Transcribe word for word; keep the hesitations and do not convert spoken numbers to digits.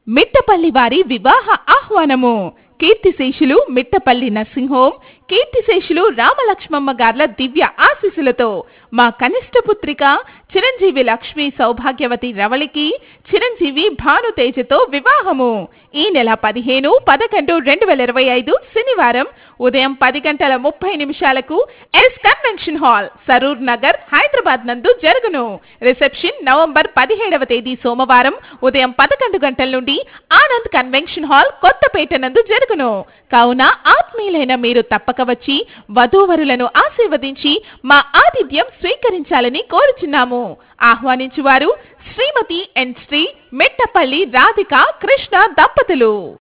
మిట్టపల్లి వారి వివాహ ఆహ్వానము. కీర్తిశేషులు మిట్టపల్లి నర్సింహోం, కీర్తిశేషులు రామలక్ష్మమ్మ గార్ల దివ్య ఆశీస్సులతో మా కనిష్ట పుత్రిక చిరంజీవి లక్ష్మి సౌభాగ్యవతి రవళికి చిరంజీవి భానుతేజతో వివాహము. ఈ నెల పదిహేను పదకొండు రెండు వేల ఇరవై ఐదు శనివారం ఉదయం పది గంటల ముప్పై నిమిషాలకు S convention hall, Saroor Nagar, Hyderabad నందు జరుగును. రిసెప్షన్ నవంబర్ పదిహేడవ తేదీ సోమవారం ఉదయం పదకొండు గంటల నుండి ఆనంద్ కన్వెన్షన్ హాల్, కొత్తపేట నందు జరుగును. కావున ఆత్మీయులైన మీరు తప్పక వచ్చి వధూవరులను ఆశీర్వదించి మా ఆతిథ్యం స్వీకరించాలని కోరుచున్నాము. ఆహ్వానించువారు శ్రీమతి ఎన్ శ్రీ మిట్టపల్లి రాధిక కృష్ణ దంపతులు.